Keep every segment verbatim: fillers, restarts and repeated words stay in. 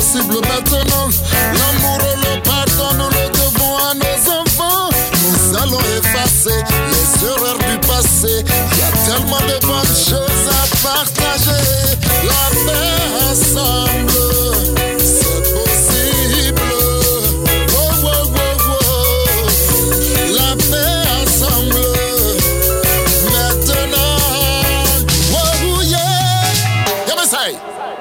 possible maintenant. L'amour et le pardon, nous le devons à nos enfants. Nous allons effacer les erreurs du passé. Il y a tellement de bonnes choses à partager. La paix ensemble, c'est possible. Oh, oh, oh, oh. La paix ensemble, maintenant. Oh, oh, yeah. Yabasai.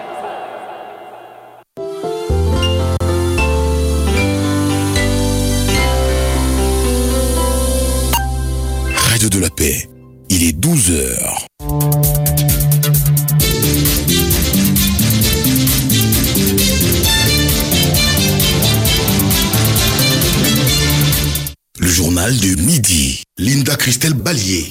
Radio de la Paix, il est douze heures. Le journal de midi, Linda Christelle Ballier.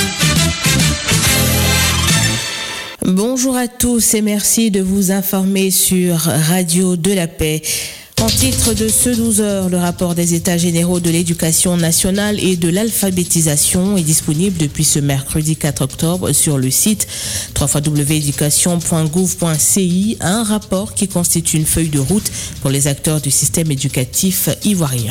Bonjour à tous et merci de vous informer sur Radio de la Paix. En titre de ce douze heures, le rapport des États généraux de l'éducation nationale et de l'alphabétisation est disponible depuis ce mercredi quatre octobre sur le site w w w point éducation point gouv point c i, un rapport qui constitue une feuille de route pour les acteurs du système éducatif ivoirien.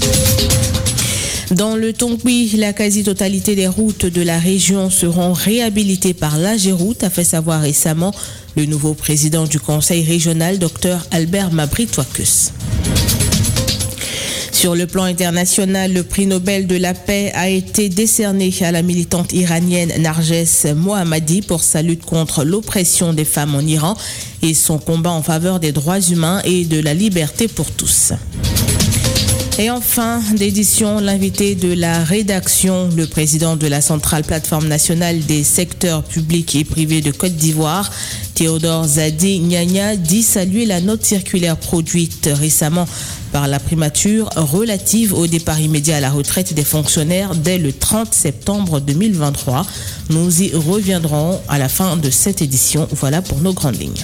Dans le Tongui, la quasi-totalité des routes de la région seront réhabilitées par l'Agéroute, a fait savoir récemment le nouveau président du conseil régional, Dr Albert Mabry-Touakus. Sur le plan international, le prix Nobel de la paix a été décerné à la militante iranienne Narges Mohammadi pour sa lutte contre l'oppression des femmes en Iran et son combat en faveur des droits humains et de la liberté pour tous. Et en fin d'édition, l'invité de la rédaction, le président de la centrale plateforme nationale des secteurs publics et privés de Côte d'Ivoire, Théodore Zadi Nyanya, dit saluer la note circulaire produite récemment par la primature relative au départ immédiat à la retraite des fonctionnaires dès le trente septembre deux mille vingt-trois. Nous y reviendrons à la fin de cette édition. Voilà pour nos grandes lignes.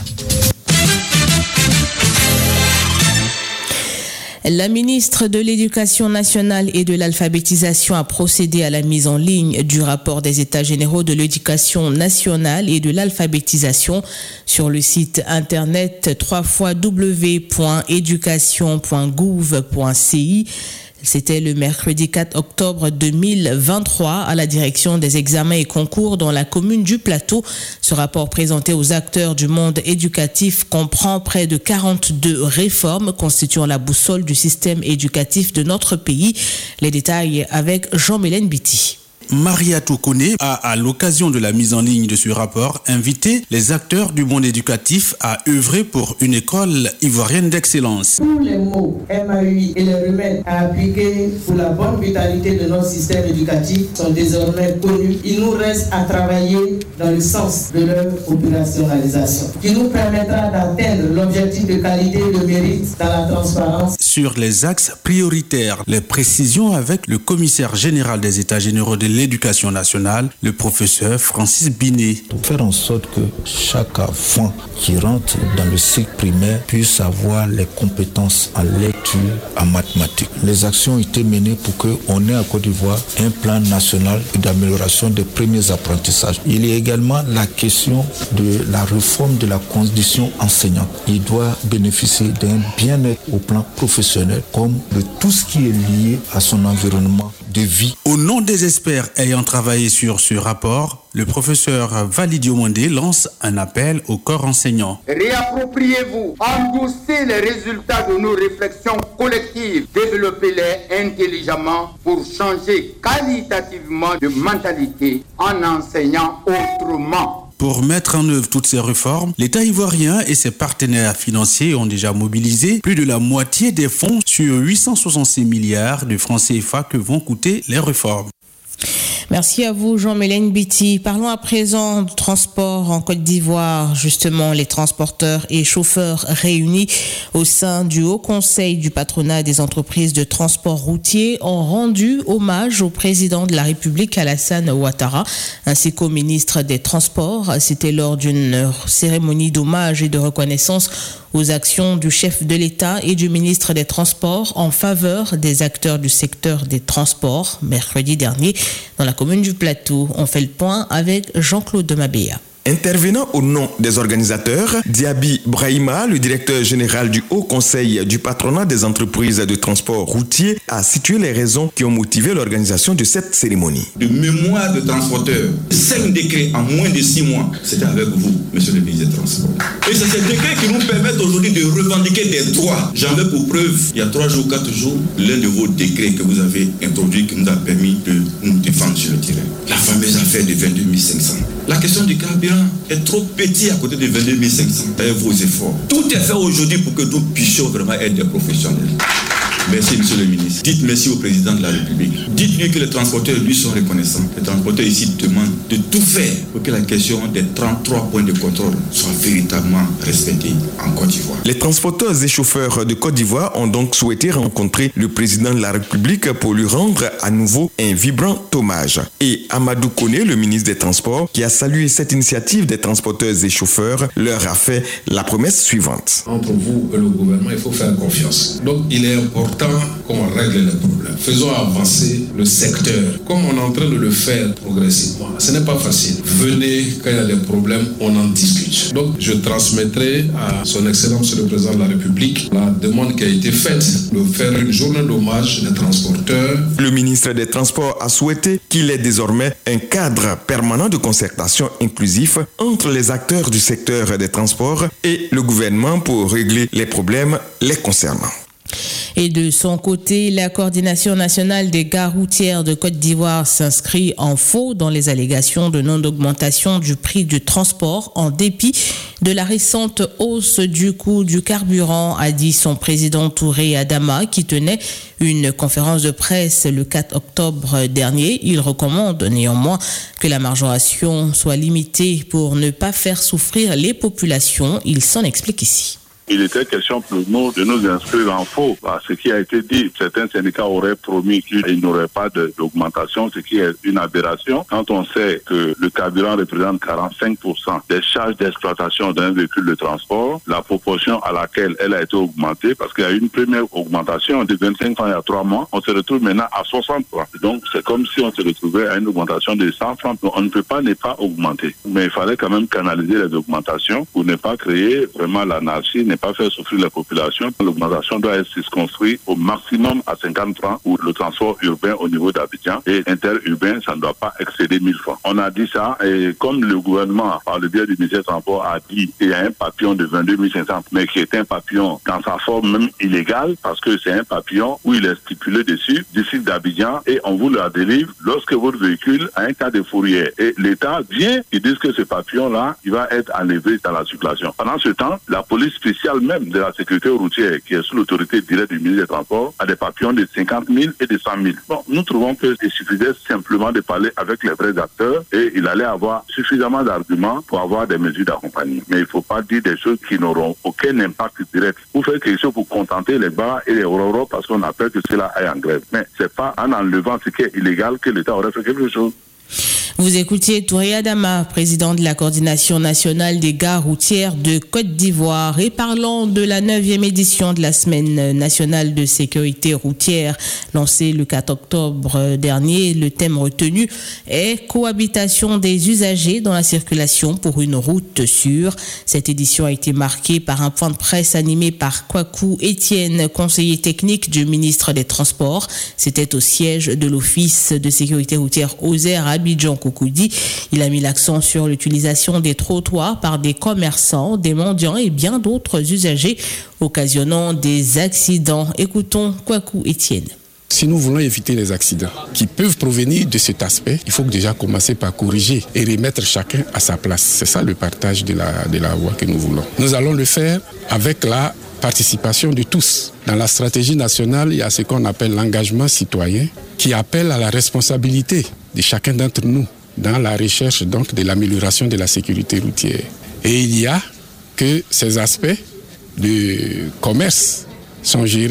La ministre de l'Éducation nationale et de l'alphabétisation a procédé à la mise en ligne du rapport des États généraux de l'Éducation nationale et de l'alphabétisation sur le site internet w w w point éducation point gouv point c i. C'était le mercredi quatre octobre deux mille vingt-trois à la direction des examens et concours dans la commune du Plateau. Ce rapport présenté aux acteurs du monde éducatif comprend près de quarante-deux réformes constituant la boussole du système éducatif de notre pays. Les détails avec Jean-Mélène Biti. Maria Toukone a, à l'occasion de la mise en ligne de ce rapport, invité les acteurs du monde éducatif à œuvrer pour une école ivoirienne d'excellence. Tous les mots M A U I et les remèdes à appliquer pour la bonne vitalité de notre système éducatif sont désormais connus. Il nous reste à travailler dans le sens de leur opérationnalisation, qui nous permettra d'atteindre l'objectif de qualité et de mérite dans la transparence. Sur les axes prioritaires, les précisions avec le commissaire général des États généraux de l'éducation nationale, le professeur Francis Binet. Pour faire en sorte que chaque enfant qui rentre dans le cycle primaire puisse avoir les compétences en lecture, en mathématiques. Les actions ont été menées pour qu'on ait à Côte d'Ivoire un plan national d'amélioration des premiers apprentissages. Il y a également la question de la réforme de la condition enseignante. Il doit bénéficier d'un bien-être au plan professionnel comme de tout ce qui est lié à son environnement de vie. Au nom des experts ayant travaillé sur ce rapport, le professeur Validio Mondé lance un appel au corps enseignant. Réappropriez-vous, endossez les résultats de nos réflexions collectives, développez-les intelligemment pour changer qualitativement de mentalité en enseignant autrement. Pour mettre en œuvre toutes ces réformes, l'État ivoirien et ses partenaires financiers ont déjà mobilisé plus de la moitié des fonds sur huit cent soixante-six milliards de francs C F A que vont coûter les réformes. Merci à vous, Jean-Mélène Biti. Parlons à présent de transport en Côte d'Ivoire. Justement, les transporteurs et chauffeurs réunis au sein du Haut Conseil du patronat des entreprises de transport routier ont rendu hommage au président de la République, Alassane Ouattara, ainsi qu'au ministre des Transports. C'était lors d'une cérémonie d'hommage et de reconnaissance aux actions du chef de l'État et du ministre des Transports en faveur des acteurs du secteur des transports, mercredi dernier, dans la commune du Plateau. On fait le point avec Jean-Claude Demabéa. Intervenant au nom des organisateurs, Diaby Brahima, le directeur général du Haut Conseil du patronat des entreprises de transport routier, a situé les raisons qui ont motivé l'organisation de cette cérémonie. De mémoire de transporteurs, cinq décrets en moins de six mois, c'était avec vous, monsieur le ministre des Transports. Et c'est ces décrets qui nous permettent aujourd'hui de revendiquer des droits. J'en veux pour preuve, il y a trois jours, quatre jours, l'un de vos décrets que vous avez introduit qui nous a permis de nous défendre sur le terrain. La fameuse affaire de vingt-deux mille cinq cents. La question du carburant est trop petit à côté de vingt-deux mille cinq cents. Avec vos efforts. Tout est fait aujourd'hui pour que nous puissions vraiment être des professionnels. Merci, monsieur le ministre. Dites merci au président de la République. Dites-lui que les transporteurs lui sont reconnaissants. Les transporteurs ici demandent de tout faire pour que la question des trente-trois points de contrôle soit véritablement respectée en Côte d'Ivoire. Les transporteurs et chauffeurs de Côte d'Ivoire ont donc souhaité rencontrer le président de la République pour lui rendre à nouveau un vibrant hommage. Et Amadou Koné, le ministre des Transports, qui a salué cette initiative des transporteurs et chauffeurs, leur a fait la promesse suivante. Entre vous et le gouvernement, il faut faire confiance. Donc, il est important qu'on règle les problèmes. Faisons avancer le secteur comme on est en train de le faire progressivement. Ce n'est pas facile. Venez, quand il y a des problèmes, on en discute. Donc, je transmettrai à son Excellence le Président de la République la demande qui a été faite de faire une journée d'hommage des transporteurs. Le ministre des Transports a souhaité qu'il ait désormais un cadre permanent de concertation inclusif entre les acteurs du secteur des transports et le gouvernement pour régler les problèmes les concernant. Et de son côté, la coordination nationale des gares routières de Côte d'Ivoire s'inscrit en faux dans les allégations de non-augmentation du prix du transport en dépit de la récente hausse du coût du carburant, a dit son président Touré Adama qui tenait une conférence de presse le quatre octobre dernier. Il recommande néanmoins que la majoration soit limitée pour ne pas faire souffrir les populations. Il s'en explique ici. Il était question pour nous de nous inscrire en faux à ce qui a été dit. Certains syndicats auraient promis qu'il n'y aurait pas de, d'augmentation, ce qui est une aberration. Quand on sait que le carburant représente quarante-cinq pour cent des charges d'exploitation d'un véhicule de transport, la proportion à laquelle elle a été augmentée, parce qu'il y a eu une première augmentation de vingt-cinq francs il y a trois mois, on se retrouve maintenant à soixante francs. Donc c'est comme si on se retrouvait à une augmentation de cent francs. Donc, on ne peut pas ne pas augmenter. Mais il fallait quand même canaliser les augmentations pour ne pas créer vraiment l'anarchie, ne pas faire souffrir la population. L'augmentation doit être circonscrite au maximum à cinquante francs pour le transport urbain au niveau d'Abidjan et interurbain, ça ne doit pas excéder mille francs. On a dit ça et comme le gouvernement, par le biais du ministère du Transport, a dit qu'il y a un papillon de vingt-deux mille cinq cents, mais qui est un papillon dans sa forme même illégale parce que c'est un papillon où il est stipulé dessus, d'ici d'Abidjan et on vous la délivre lorsque votre véhicule a un cas de fourrière. Et l'État vient, ils disent que ce papillon-là, il va être enlevé dans la circulation. Pendant ce temps, la police spéciale même de la sécurité routière, qui est sous l'autorité directe du ministre des Transports, a des papillons de cinquante mille et de cent mille. Bon, nous trouvons qu'il suffisait simplement de parler avec les vrais acteurs et il allait avoir suffisamment d'arguments pour avoir des mesures d'accompagnement. Mais il ne faut pas dire des choses qui n'auront aucun impact direct. Vous faites quelque chose pour contenter les bars et les roros parce qu'on a peur que cela aille en grève. Mais ce n'est pas en enlevant ce qui est illégal que l'État aurait fait quelque chose. Vous écoutiez Touré Adama, président de la coordination nationale des gares routières de Côte d'Ivoire. Et parlant de la neuvième édition de la semaine nationale de sécurité routière lancée le quatre octobre dernier, le thème retenu est cohabitation des usagers dans la circulation pour une route sûre. Cette édition a été marquée par un point de presse animé par Kwaku Etienne, conseiller technique du ministre des Transports. C'était au siège de l'Office de sécurité routière Oser à Abidjan. Koukoudi. Il a mis l'accent sur l'utilisation des trottoirs par des commerçants, des mendiants et bien d'autres usagers, occasionnant des accidents. Écoutons Kwaku Etienne. Si nous voulons éviter les accidents qui peuvent provenir de cet aspect, il faut déjà commencer par corriger et remettre chacun à sa place. C'est ça le partage de la, de la voie que nous voulons. Nous allons le faire avec la participation de tous. Dans la stratégie nationale, il y a ce qu'on appelle l'engagement citoyen qui appelle à la responsabilité de chacun d'entre nous dans la recherche donc de l'amélioration de la sécurité routière. Et il y a que ces aspects de commerce sont gérés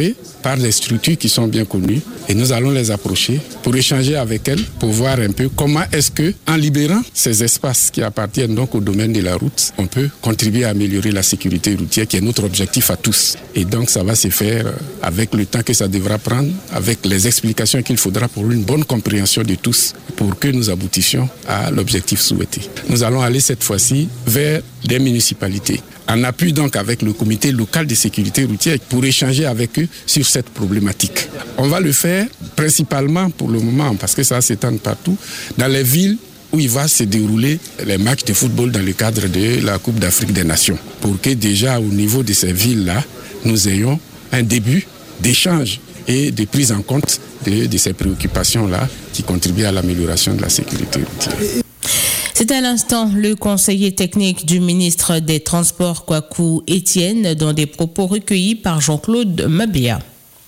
par des structures qui sont bien connues et nous allons les approcher pour échanger avec elles, pour voir un peu comment est-ce que, en libérant ces espaces qui appartiennent donc au domaine de la route, on peut contribuer à améliorer la sécurité routière qui est notre objectif à tous. Et donc ça va se faire avec le temps que ça devra prendre, avec les explications qu'il faudra pour une bonne compréhension de tous, pour que nous aboutissions à l'objectif souhaité. Nous allons aller cette fois-ci vers des municipalités, en appui donc avec le comité local de sécurité routière pour échanger avec eux sur cette problématique. On va le faire principalement pour le moment, parce que ça s'étend partout, dans les villes où il va se dérouler les matchs de football dans le cadre de la Coupe d'Afrique des Nations, pour que déjà au niveau de ces villes-là, nous ayons un début d'échange et de prise en compte de, de ces préoccupations-là qui contribuent à l'amélioration de la sécurité routière. C'est à l'instant le conseiller technique du ministre des Transports, Kwaku Etienne, dans des propos recueillis par Jean-Claude Mabia.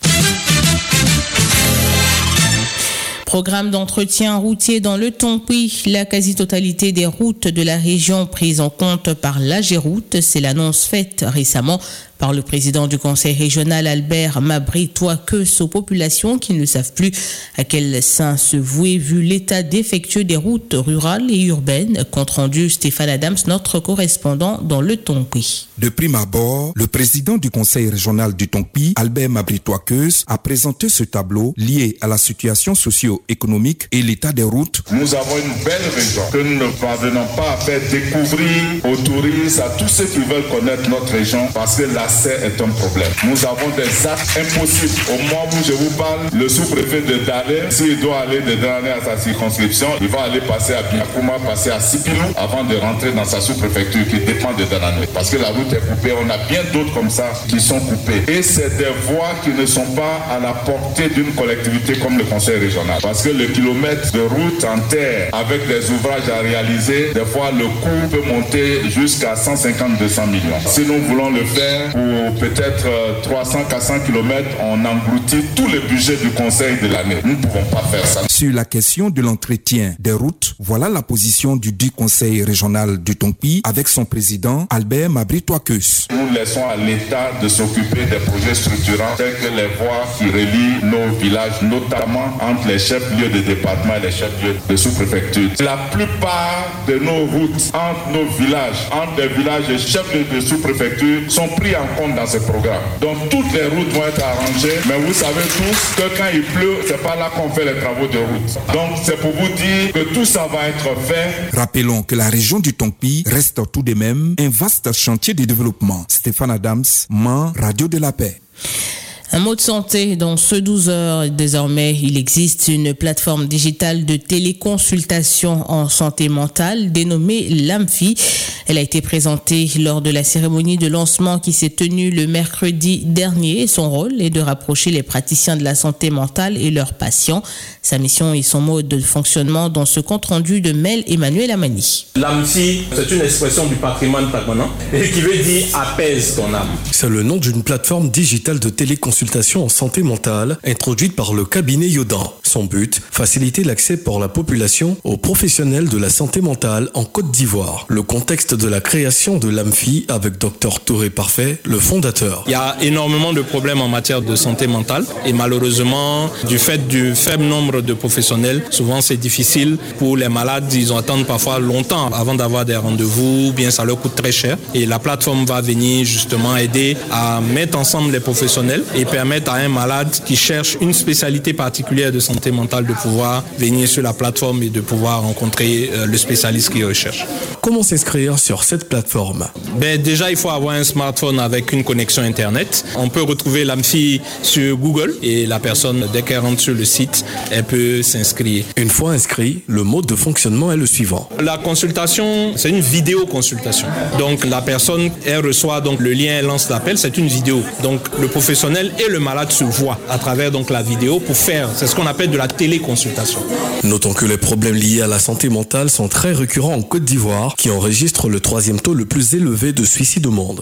Programme d'entretien routier dans le Tonpi. La quasi-totalité des routes de la région prises en compte par l'Agéroute, c'est l'annonce faite récemment par le président du conseil régional Albert Mabry-Touakeus aux populations qui ne savent plus à quel sein se vouer vu l'état défectueux des routes rurales et urbaines. Compte rendu Stéphane Adams, notre correspondant dans le Tonpi. De prime abord, le président du conseil régional du Tonpi, Albert Mabry-Touakeus, a présenté ce tableau lié à la situation socio-économique et l'état des routes. Nous avons une belle région que nous ne parvenons pas à faire découvrir aux touristes, à tous ceux qui veulent connaître notre région, parce que la est un problème. Nous avons des actes impossibles. Au moment où je vous parle, le sous-préfet de Dalé, s'il doit aller de Dalé à sa circonscription, il va aller passer à Biakouma, passer à Sipilou avant de rentrer dans sa sous-préfecture qui dépend de Dalané. Parce que la route est coupée. On a bien d'autres comme ça qui sont coupées. Et c'est des voies qui ne sont pas à la portée d'une collectivité comme le conseil régional. Parce que le kilomètre de route en terre avec des ouvrages à réaliser, des fois le coût peut monter jusqu'à cent cinquante à deux cents millions. Si nous voulons le faire pour peut-être trois cents à quatre cents kilomètres, on engloutit tous les budgets du conseil de l'année. Nous ne pouvons pas faire ça. Sur la question de l'entretien des routes, voilà la position du dit conseil régional du Tonpi avec son président Albert Mabry-Touakeus. Nous laissons à l'État de s'occuper des projets structurants tels que les voies qui relient nos villages, notamment entre les chefs-lieux de département et les chefs-lieux de sous-préfecture. La plupart de nos routes entre nos villages, entre les villages et chefs-lieux de sous-préfecture sont pris en compte dans ce programme. Donc toutes les routes vont être arrangées, mais vous savez tous que quand il pleut, c'est pas là qu'on fait les travaux de route. Donc c'est pour vous dire que tout ça va être fait. Rappelons que la région du Tonpi reste tout de même un vaste chantier de développement. Stéphane Adams, Man, Radio de la Paix. Un mot de santé dans ce douze heures. Désormais, il existe une plateforme digitale de téléconsultation en santé mentale dénommée Lamfi. Elle a été présentée lors de la cérémonie de lancement qui s'est tenue le mercredi dernier. Son rôle est de rapprocher les praticiens de la santé mentale et leurs patients. Sa mission et son mode de fonctionnement dans ce compte-rendu de Mel Emmanuel Amani. Lamfi, c'est une expression du patrimoine tagonan et qui veut dire apaise ton âme. C'est le nom d'une plateforme digitale de téléconsultation en santé mentale introduite par le cabinet Yodan. Son but, faciliter l'accès pour la population aux professionnels de la santé mentale en Côte d'Ivoire. Le contexte de la création de Lamfi avec docteur Touré Parfait, le fondateur. Il y a énormément de problèmes en matière de santé mentale et malheureusement, du fait du faible nombre de professionnels, souvent c'est difficile pour les malades. Ils attendent parfois longtemps avant d'avoir des rendez-vous, bien ça leur coûte très cher. Et la plateforme va venir justement aider à mettre ensemble les professionnels et permettre à un malade qui cherche une spécialité particulière de santé mentale de pouvoir venir sur la plateforme et de pouvoir rencontrer le spécialiste qu'il recherche. Comment s'inscrire sur cette plateforme? Ben, déjà, il faut avoir un smartphone avec une connexion Internet. On peut retrouver Lamfi sur Google et la personne, dès qu'elle rentre sur le site, elle peut s'inscrire. Une fois inscrit, le mode de fonctionnement est le suivant. La consultation, c'est une vidéoconsultation. Donc la personne, elle reçoit donc le lien, elle lance l'appel, c'est une vidéo. Donc le professionnel et le malade se voient à travers donc la vidéo pour faire, c'est ce qu'on appelle de la téléconsultation. Notons que les problèmes liés à la santé mentale sont très récurrents en Côte d'Ivoire, qui enregistre le troisième taux le plus élevé de suicide au monde.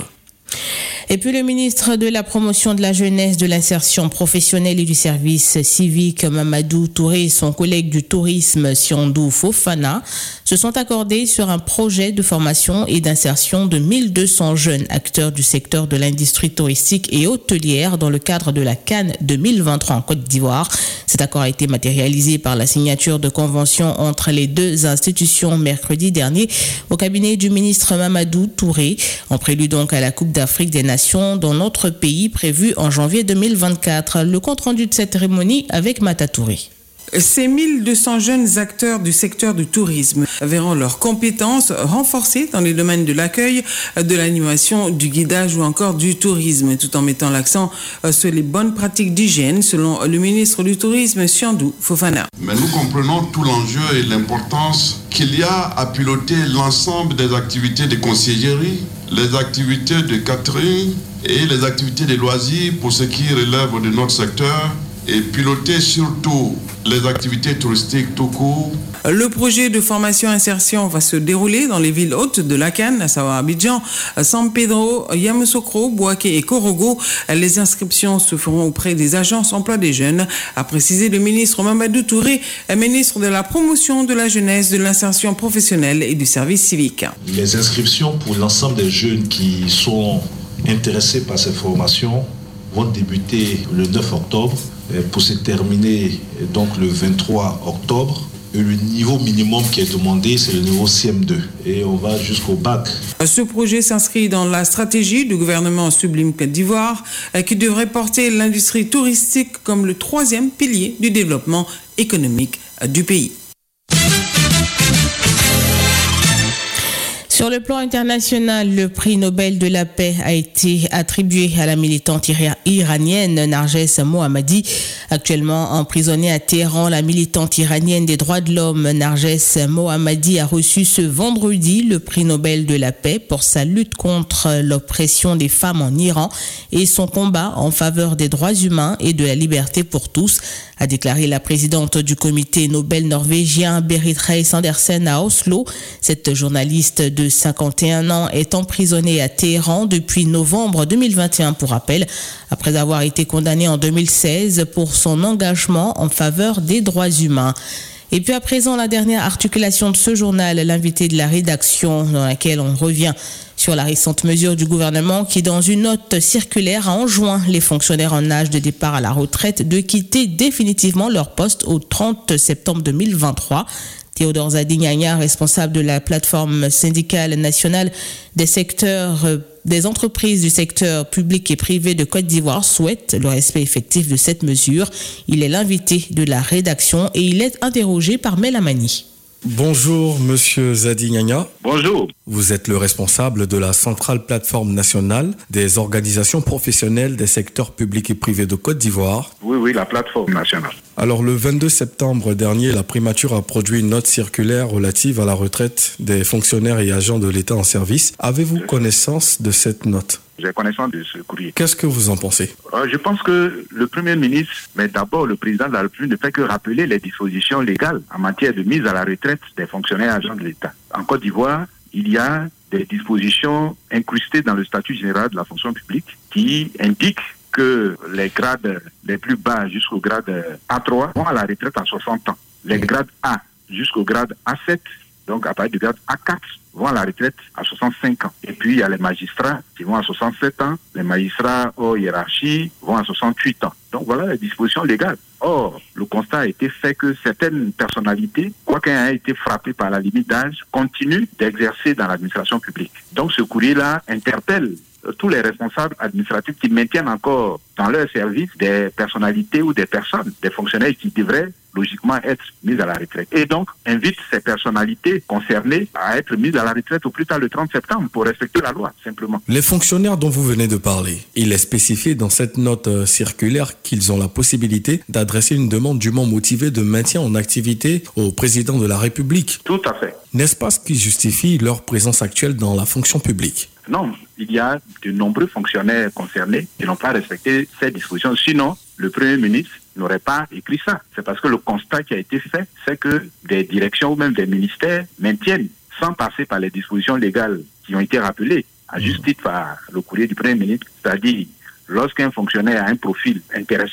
Et puis le ministre de la Promotion de la Jeunesse, de l'Insertion professionnelle et du Service civique, Mamadou Touré, et son collègue du tourisme, Siondou Fofana, se sont accordés sur un projet de formation et d'insertion de mille deux cents jeunes acteurs du secteur de l'industrie touristique et hôtelière dans le cadre de la Cannes deux mille vingt-trois en Côte d'Ivoire. Cet accord a été matérialisé par la signature de conventions entre les deux institutions mercredi dernier au cabinet du ministre Mamadou Touré, en prélude donc à la Coupe d'Afrique des Nations dans notre pays prévue en janvier deux mille vingt-quatre. Le compte-rendu de cette cérémonie avec Mata Touré. Ces mille deux cents jeunes acteurs du secteur du tourisme verront leurs compétences renforcées dans les domaines de l'accueil, de l'animation, du guidage ou encore du tourisme, tout en mettant l'accent sur les bonnes pratiques d'hygiène, selon le ministre du Tourisme, Siandou Fofana. Mais nous comprenons tout l'enjeu et l'importance qu'il y a à piloter l'ensemble des activités de conciergerie, les activités de catering et les activités de loisirs pour ce qui relève de notre secteur, et piloter surtout les activités touristiques tout court. Le projet de formation-insertion va se dérouler dans les villes hautes de la Cannes, à savoir Abidjan, San Pedro, Yamoussoukro, Bouaké et Korogo. Les inscriptions se feront auprès des agences emploi des jeunes, a précisé le ministre Mamadou Touré, ministre de la promotion de la jeunesse, de l'insertion professionnelle et du service civique. Les inscriptions pour l'ensemble des jeunes qui sont intéressés par ces formations vont débuter le neuf octobre pour se terminer donc le vingt-trois octobre. Et le niveau minimum qui est demandé, c'est le niveau C M deux. Et on va jusqu'au bac. Ce projet s'inscrit dans la stratégie du gouvernement Sublime Côte d'Ivoire qui devrait porter l'industrie touristique comme le troisième pilier du développement économique du pays. Sur le plan international, le prix Nobel de la paix a été attribué à la militante iranienne Narges Mohammadi. Actuellement emprisonnée à Téhéran, la militante iranienne des droits de l'homme Narges Mohammadi a reçu ce vendredi le prix Nobel de la paix pour sa lutte contre l'oppression des femmes en Iran et son combat en faveur des droits humains et de la liberté pour tous, a déclaré la présidente du comité Nobel norvégien Berit Reiss-Andersen à Oslo. Cette journaliste de cinquante et un ans est emprisonnée à Téhéran depuis novembre deux mille vingt et un pour rappel, après avoir été condamnée en deux mille seize pour son engagement en faveur des droits humains. Et puis à présent, la dernière articulation de ce journal, l'invité de la rédaction, dans laquelle on revient sur la récente mesure du gouvernement qui, dans une note circulaire, a enjoint les fonctionnaires en âge de départ à la retraite de quitter définitivement leur poste au trente septembre deux mille vingt-trois. Théodore Zadignagna, responsable de la plateforme syndicale nationale des secteurs, des entreprises du secteur public et privé de Côte d'Ivoire, souhaite le respect effectif de cette mesure. Il est l'invité de la rédaction et il est interrogé par Melamani. Bonjour Monsieur Zadignagna. Bonjour. Vous êtes le responsable de la centrale plateforme nationale des organisations professionnelles des secteurs publics et privés de Côte d'Ivoire. Oui, oui, la plateforme nationale. Alors le vingt-deux septembre dernier, la primature a produit une note circulaire relative à la retraite des fonctionnaires et agents de l'État en service. Avez-vous connaissance de cette note ? J'ai connaissance de ce courrier. Qu'est-ce que vous en pensez ? euh, Je pense que le Premier ministre, mais d'abord le Président de la République, ne fait que rappeler les dispositions légales en matière de mise à la retraite des fonctionnaires et agents de l'État. En Côte d'Ivoire, il y a des dispositions incrustées dans le statut général de la fonction publique qui indiquent que les grades les plus bas jusqu'au grade A trois vont à la retraite à soixante ans. Les grades A jusqu'au grade A sept, donc à partir du grade A quatre, vont à la retraite à soixante-cinq ans. Et puis il y a les magistrats qui vont à soixante-sept ans, les magistrats hors hiérarchie vont à soixante-huit ans. Donc voilà les dispositions légales. Or, le constat a été fait que certaines personnalités, quoiqu'elles aient été frappées par la limite d'âge, continuent d'exercer dans l'administration publique. Donc ce courrier-là interpelle tous les responsables administratifs qui maintiennent encore dans leur service des personnalités ou des personnes, des fonctionnaires qui devraient logiquement être mises à la retraite. Et donc, invite ces personnalités concernées à être mises à la retraite au plus tard le trente septembre pour respecter la loi, simplement. Les fonctionnaires dont vous venez de parler, il est spécifié dans cette note circulaire qu'ils ont la possibilité d'adresser une demande dûment motivée de maintien en activité au président de la République. Tout à fait. N'est-ce pas ce qui justifie leur présence actuelle dans la fonction publique ? Non, il y a de nombreux fonctionnaires concernés qui n'ont pas respecté ces dispositions. Sinon, le Premier ministre n'aurait pas écrit ça. C'est parce que le constat qui a été fait, c'est que des directions ou même des ministères maintiennent, sans passer par les dispositions légales qui ont été rappelées, à juste titre par le courrier du Premier ministre, c'est-à-dire lorsqu'un fonctionnaire a un profil intéressant,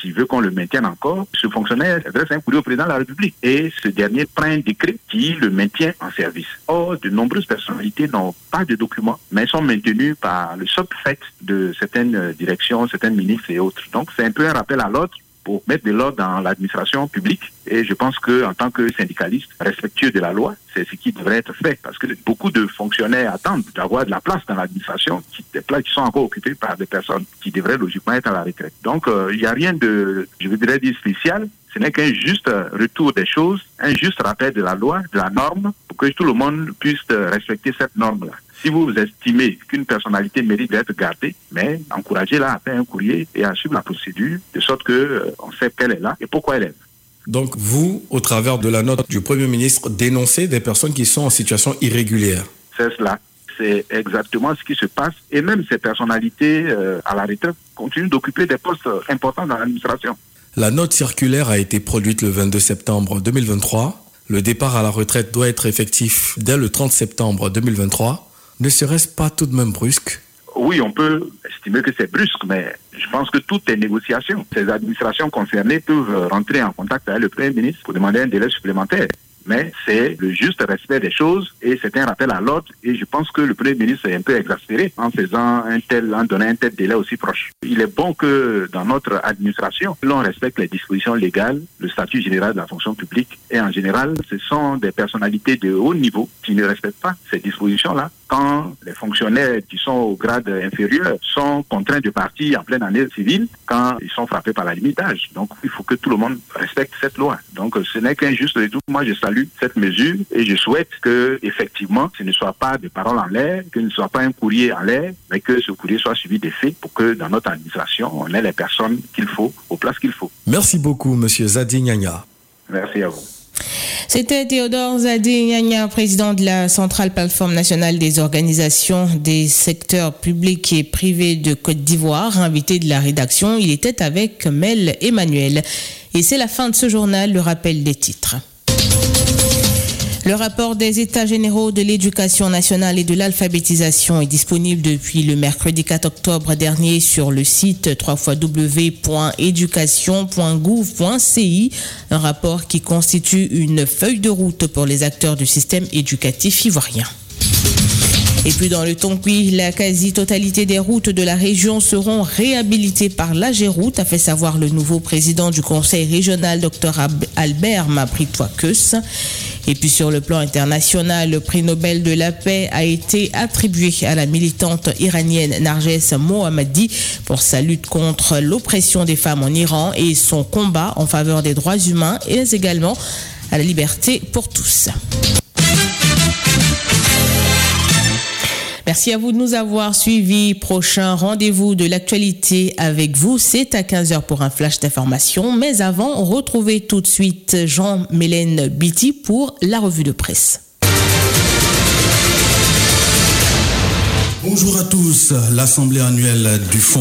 qui veut qu'on le maintienne encore, ce fonctionnaire adresse un courrier au président de la République et ce dernier prend un décret qui le maintient en service. Or, de nombreuses personnalités n'ont pas de documents, mais sont maintenues par le seul fait de certaines directions, certains ministres et autres. Donc, c'est un peu un rappel à l'ordre pour mettre de l'ordre dans l'administration publique. Et je pense qu'en tant que syndicaliste respectueux de la loi, c'est ce qui devrait être fait. Parce que beaucoup de fonctionnaires attendent d'avoir de la place dans l'administration, qui, des places qui sont encore occupées par des personnes qui devraient logiquement être à la retraite. Donc, il euh, n'y a rien de, je voudrais dire, spécial. Ce n'est qu'un juste retour des choses, un juste rappel de la loi, de la norme, pour que tout le monde puisse respecter cette norme-là. Si vous estimez qu'une personnalité mérite d'être gardée, mais encouragez-la à faire un courrier et à suivre la procédure, de sorte qu'on euh, sait qu'elle est là et pourquoi elle est là. Donc vous, au travers de la note du Premier ministre, dénoncez des personnes qui sont en situation irrégulière. C'est cela. C'est exactement ce qui se passe. Et même ces personnalités euh, à la retraite continuent d'occuper des postes importants dans l'administration. La note circulaire a été produite le vingt-deux septembre deux mille vingt-trois. Le départ à la retraite doit être effectif dès le trente septembre deux mille vingt-trois. Ne serait-ce pas tout de même brusque ? Oui, on peut estimer que c'est brusque, mais je pense que tout est négociation. Ces administrations concernées peuvent rentrer en contact avec le Premier ministre pour demander un délai supplémentaire. Mais c'est le juste respect des choses et c'est un rappel à l'ordre. Et je pense que le Premier ministre est un peu exaspéré en faisant un tel, en donnant un tel délai aussi proche. Il est bon que dans notre administration, l'on respecte les dispositions légales, le statut général de la fonction publique. Et en général, ce sont des personnalités de haut niveau qui ne respectent pas ces dispositions-là. Quand les fonctionnaires qui sont au grade inférieur sont contraints de partir en pleine année civile, quand ils sont frappés par la limite d'âge. Donc, il faut que tout le monde respecte cette loi. Donc, ce n'est qu'un juste retour. Moi, je salue cette mesure et je souhaite que, effectivement, ce ne soit pas des paroles en l'air, que ce ne soit pas un courrier en l'air, mais que ce courrier soit suivi des faits pour que dans notre administration, on ait les personnes qu'il faut, aux places qu'il faut. Merci beaucoup, Monsieur Zadi Nyanya. Merci à vous. C'était Théodore Zadi Nyanya, président de la Centrale Plateforme Nationale des Organisations des secteurs publics et privés de Côte d'Ivoire, invité de la rédaction. Il était avec Mel Emmanuel. Et c'est la fin de ce journal, le rappel des titres. Le rapport des États généraux de l'éducation nationale et de l'alphabétisation est disponible depuis le mercredi quatre octobre dernier sur le site w w w point éducation point gouv point c i. Un rapport qui constitue une feuille de route pour les acteurs du système éducatif ivoirien. Et puis dans le Tonkoui, la quasi-totalité des routes de la région seront réhabilitées par l'Agéroute, a fait savoir le nouveau président du conseil régional, Dr Albert Mabritois-Keus. Et puis sur le plan international, le prix Nobel de la paix a été attribué à la militante iranienne Narges Mohammadi pour sa lutte contre l'oppression des femmes en Iran et son combat en faveur des droits humains et également à la liberté pour tous. Merci à vous de nous avoir suivis. Prochain rendez-vous de l'actualité avec vous, c'est à quinze heures pour un flash d'information. Mais avant, retrouvez tout de suite Jean-Mélène Biti pour la revue de presse. Bonjour à tous. L'Assemblée annuelle du Fonds